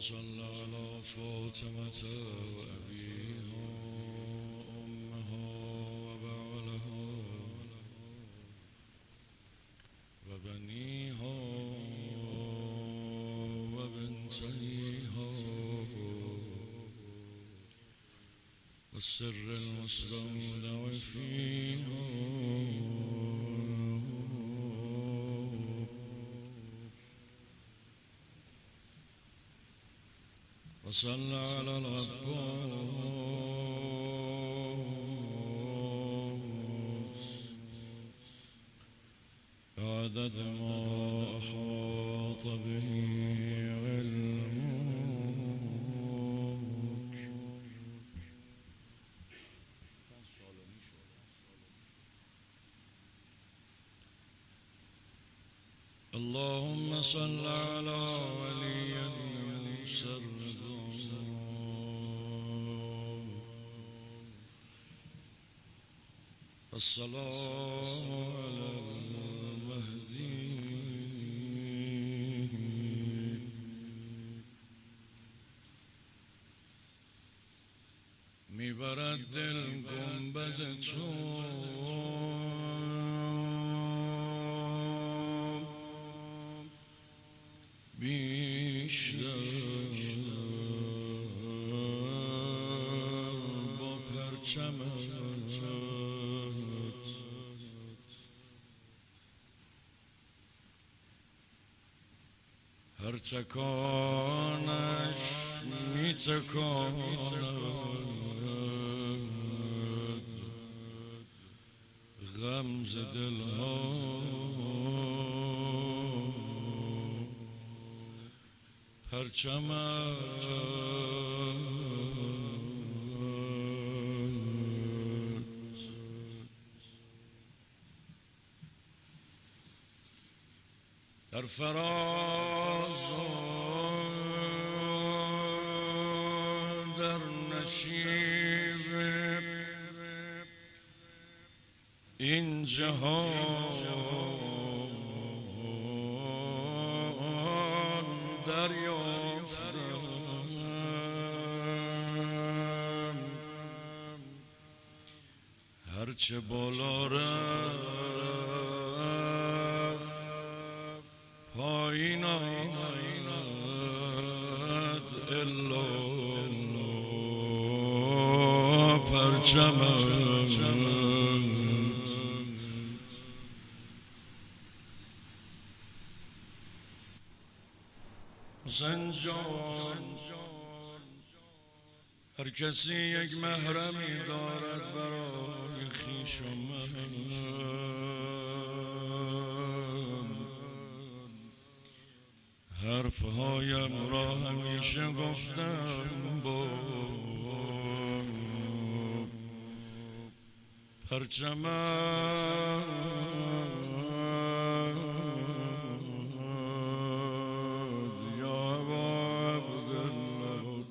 صل على فاطمة وأبيها وأمها وبعلها وبنيها وبنتيها والسر المستودع فيها وصل على العباس بعدد ما أحاط به علمك. اللهم صل على ولي المسرد السلام على المهدي میبرد دل گنبد تو بیشتر با پرچمت هر تکانش می تکاند غمز دلها پرچمت در فراز و در نشیب این جهان دریافتم هرچه بالا رفت پایین آمد الا پرچمت حسین جان هر کسی یک محرمی دارد برای خویش و من حرفهایم را همیشه گفتم با پرچمت یا عبدالله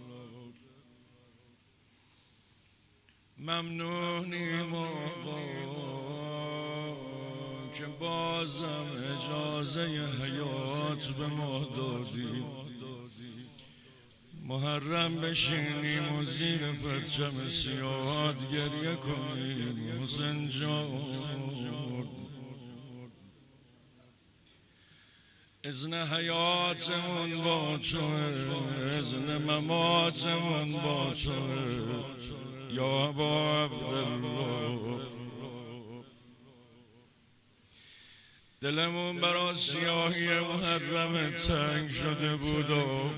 ممنونیم آقا که بازم اجازه حیات به ما دادی محرم بشینیم و زیر پرچم سیاهات گریه کنیم حسین جان اذن حیاتمون با توه اذن مماتمون با توه یا ابا عبدالله دلمون برا سیاهی محرم تنگ شده بود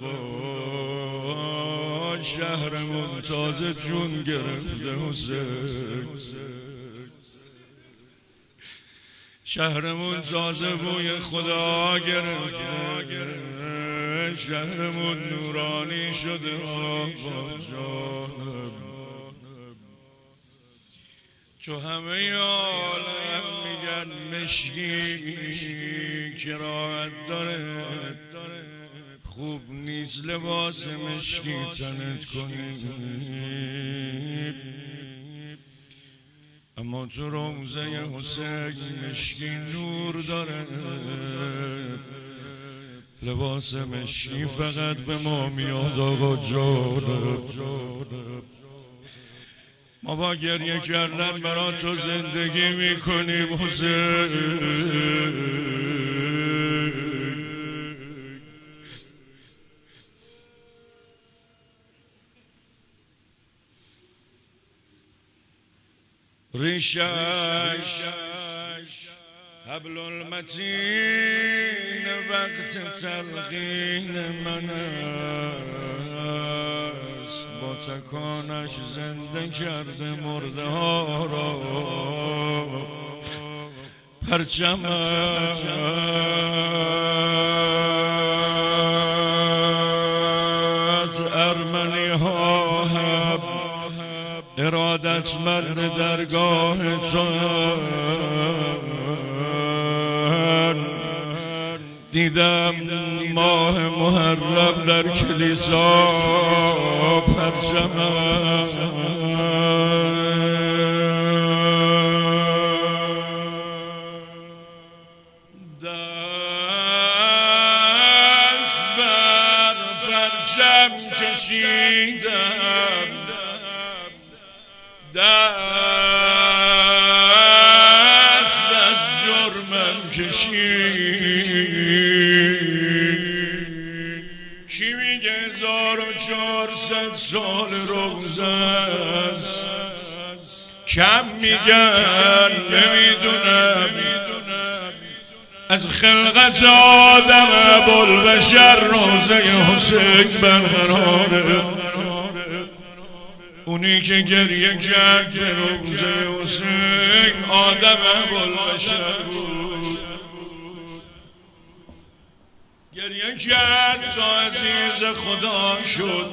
آقا شهرمون تازه جون گرفته حسین شهرمون تازه بوی خدا گرفته شهرمون نورانی شده آقا جانم تو همه عالم میگن مشکی کراهت داره خوب نیست لباس مشکی تنت کنی اما تو روزه حسین مشکی نور داره لباس مشکی فقط به ما میاد آقا جانم. ما با گریه کردن برا تو زندگی میکنیم حسین. ریشش حبل المتین وقت تلقین من است، با تکانش زنده کرده مرده ها را. پرچمت ارمنی ها ارادتمند درگاه تو، دیدم ماه محرم در کلیسا پرچمت دست بر پرچم کشیدم، دست از جرمم کشید. کی میگه 1400 سال روزه است؟ کم میگن نمیدونم. از خلقت آدم ابوالبشر روزه حسین برقراره. اونی که گریه کرد به روزه حسین آدم ابوالبشر بود. گریه کرد تا عزیز خدا شد،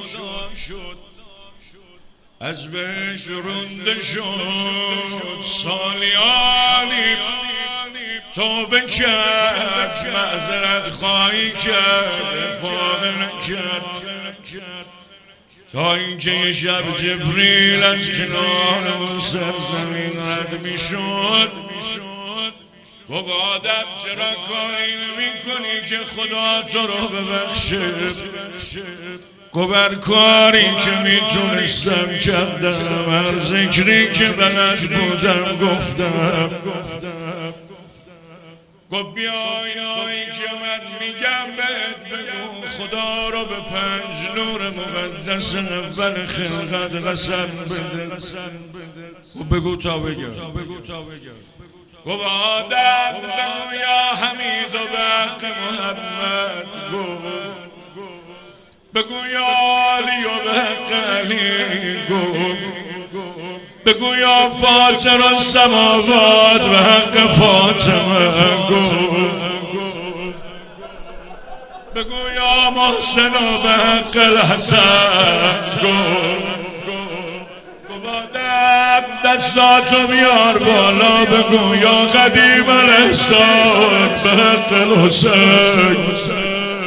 از بهش رونده شد. سالیانی توبه کرد، معذرت خواهی کرد، افاقه نکرد، تا اینکه یه شب جبریل از کنار اون سرزمین رد میشد. گفت آدم چرا کاری نمی کنی که خدا تو رو ببخشه؟ گفت هر کاری که میتونستم کردم، هر ذکری که بلد بودم گفتم. گفت بیا اینایی که من میگم بهت بگو، خدا رو به 5 نور مقدس اول خلقت قسم بده. گفت بگو تا بگم. گفت آدم بگو یا حمید و به حق محمد، بگو یا علی و به حق علی، بگو یا فاطر السماوات به حق فاطمه، بگو یا محسن و به حق الحسن. آدم دستاتو بیار بالا، بگو یا قدیم الاحسان به حق الحسین.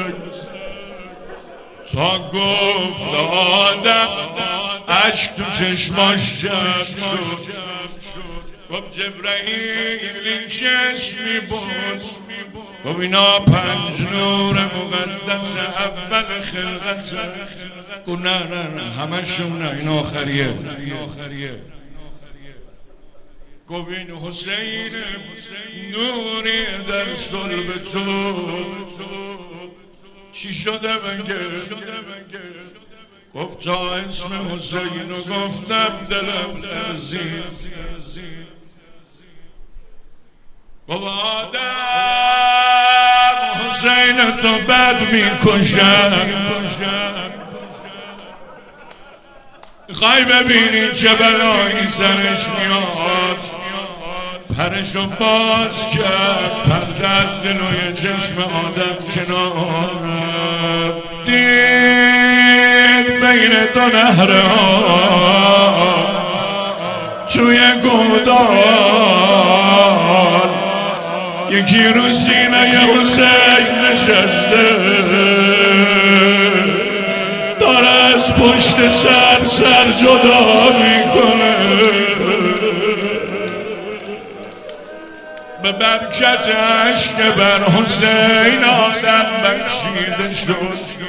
تا گفت آدم عشق تو چشماش جمع شد. گفت جبرائیل این چه اسمی بود؟ گفت اینا 5 نور مقدس اول خلقت. گفت نه همشون نه، این آخریه. گفت این حسین نوری در صلب تو. چی شده مگه؟ گفت تا اسم حسین رو گفتم دلم لرزید. گفت آدم حسین تو بد میکشم، میخوای ببینی چه بلایی سرش میاد؟ پرشو باز کرد، پرده از جلوی چشم آدم کنار، دید بین 2 نهرها توی گودال یکی رو سینه حسین نشسته، داره از پشت سر جدا میکنه. به برکتش که بر حسین آدم بخشیده شد.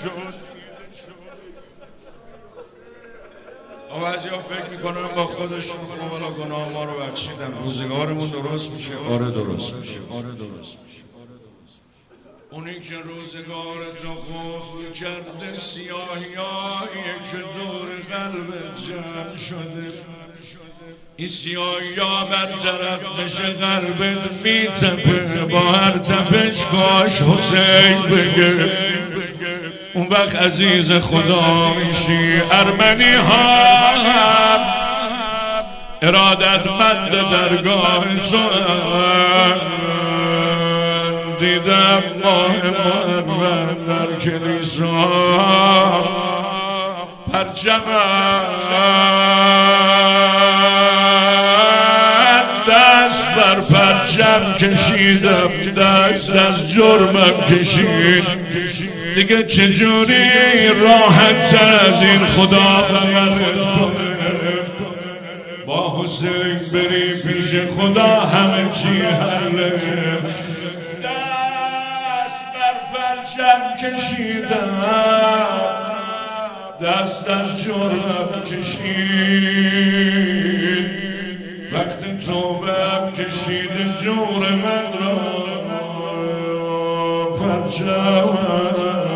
بعضی ها فکر میکنن با خودشون خب حالا گناه ما رو بخشیدن روزگارمون درست میشه. آره درست میشه. اونی که روزگار تو قفل کرده سیاهیایی که دور قلب جمع شده، این سیاهی ها برطرف بشه قلبت میتپه، با هر تپش کاش حسین بگه، اون وقت عزیز خدا میشی. ارمنی ها هم ارادتمند درگاه تو دیدم ماه محرم در کلیسا پرچم دست بر پرچم کشیدم، دست از جرمم کشید. دیگه چجوری راحت تر از این خدا خبرت کنه؟ با حسین بری پیش خدا همه چی حله. دست بر پرچم کشیدم، دست از جرمم کشید. وقتی توبه کشید جور من را پرچم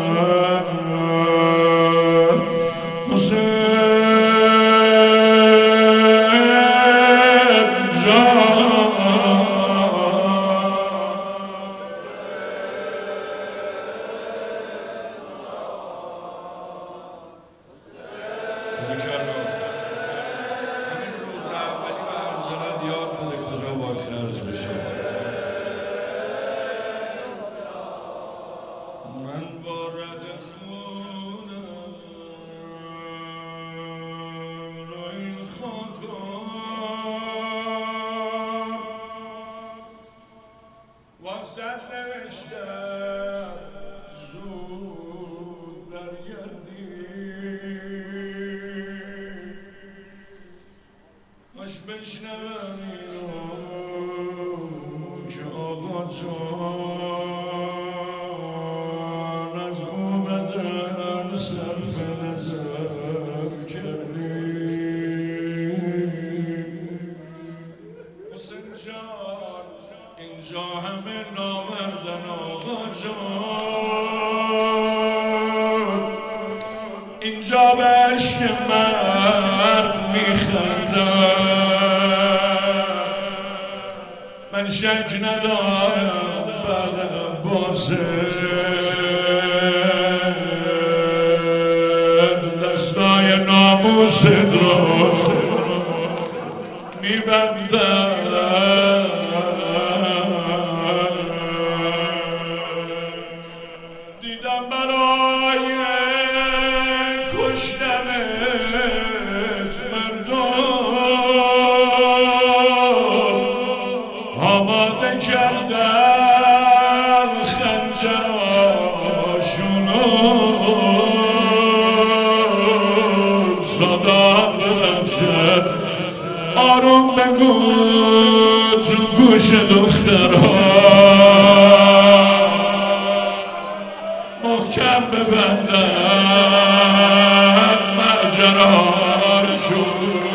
بشنوم اینو که آقا جان از اومدن صرف نظر کردی. حسین جان اینجا همه نامردن آقا جان، اینجا به عشق مرد میخندن. من شک ندارم بعد عباسه دستای ناموست را میبندم. دیدم برای کشتنت مردم آماده کردن خنجراشونو، صدا ببخشد آروم بگو تو گوش دخترها، محکم ببندن ماجراشون.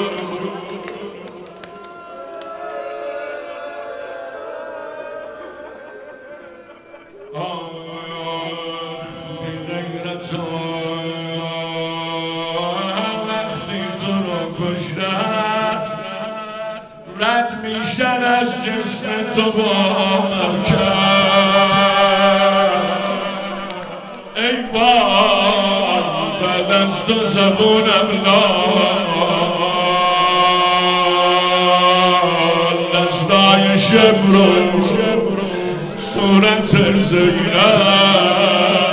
وقتی تو رو کشتن رد میشن از جسم تو با مرکب. ای وای بعد از تو زبونم لال دستای شب رو صورت زینب.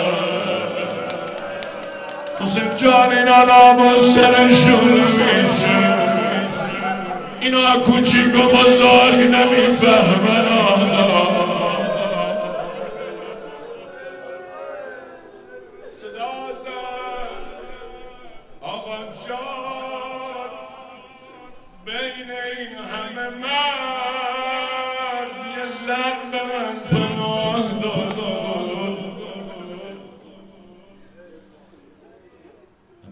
حسین جان اینا نامو سرشون میشه، اینا کوچیک و بزرگ نمیفهمن. صدا زد آقا جان بین این همه مرد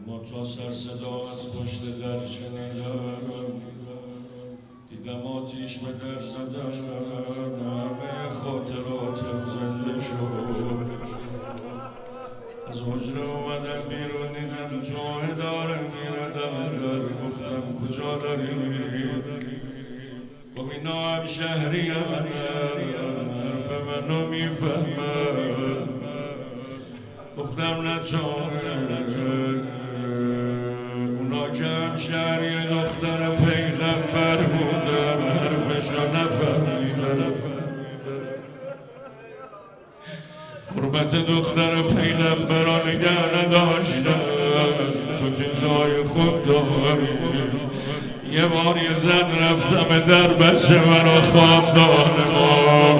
اما تا سر صدا از پشت در شنیدم، دیدم آتیش به در زدم، همه خاطراتم زنده شد. از حجره اومدم بیرون، دیدم توه داره میردم در، گفتم کجا داری؟ گفت اینا هم شهری حرف منو میفهمم. گفتم نه اونا که هم شهری دختر پیغمبر بودم، حرفشو نفهمیدم. حرمت دختر پیغمبران نگه نداشتم، تو که جای خود داری. یه بار یه زن رفتم در بسته مرا خواستان ما،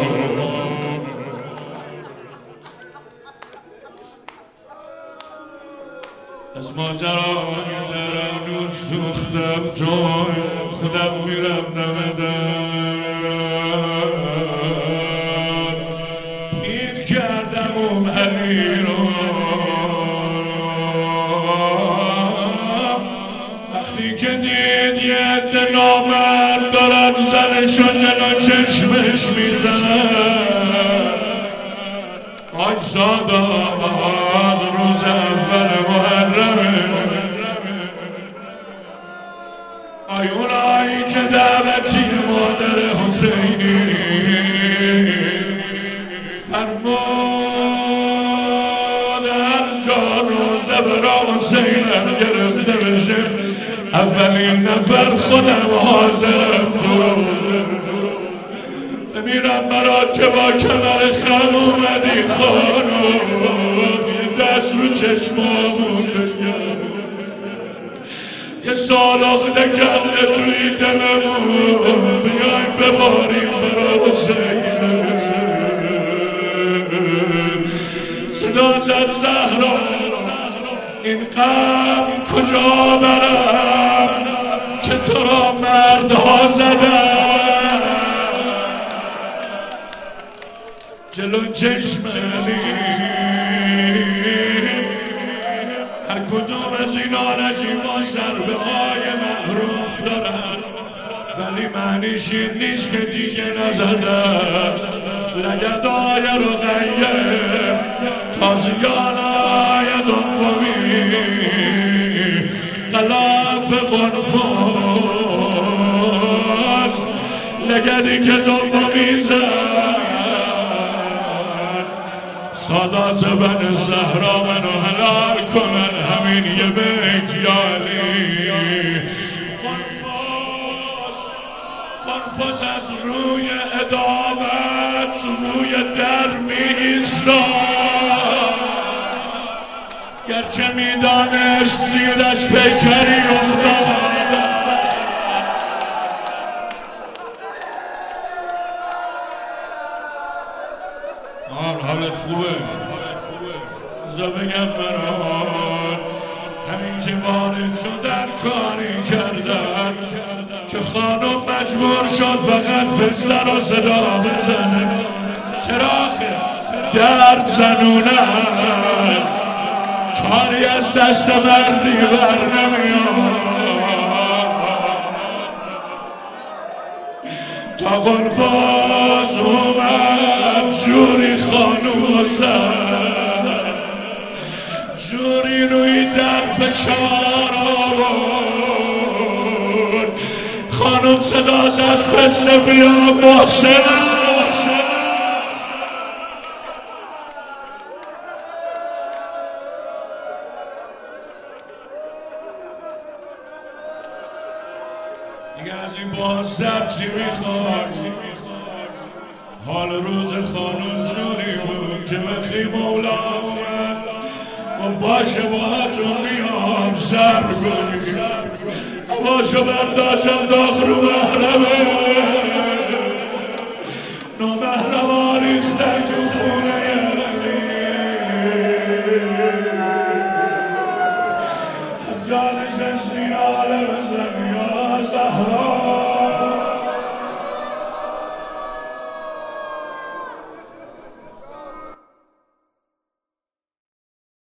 از ماجرای درم نوز سوختم، تو خودم میرم نمدم. پیر کردم اون علی رو، وقتی که دید یه عده نامرد دارن زنشو جلو چشمش میزنن، آج سادات روز اول محرمه، آی اونایی که دعوتی مادر حسینی فرمود هر جا روزه برا حسینم گرفته بشه، اولین نفر خودم حاضرم بمیرم برات که با کمر خم اومدی خانم، یه دست رو چشمامون یه سالاخته کرده توی دلمون، بیایم بباریم برا حسین. صدا زد زهرا این غم کجا برم که تو را مردها زدن، جلو چشممی هر کدوم از اینا نجیبا ضربه های محروف دارن، ولی معنیش این نیست که دیگه نزدن. لگدای رقیه تازیانای دومی غلاف قنفذ، لگدی که دومی زد سادات بن زهرا منو حلال کنن، همین یه بیت یالی. قنفذ از روی ادامت روی در می ایستاد، گرچه می دانست زیرش پیکری افتاد. حالت خوبه؟ بذار بگم برات، همین که وارد شدن کاری کردن که خانم مجبور شد فقط فسته را صدا بزنه، چراغ درد زنونن کاری از دست مردی بر نمیاد. تا قنفذ اومد جوری خانوم زد، جوری روی در فشار آورد، خانوم صدا زد فسته بیا محسنه. دیگه از این بازتر چی میخواد؟ حال روز خانون جوری بود که وقتی مولا اومد و باشه باهاتون میام صبر کنید، باشو برداشتم داخل محرمه،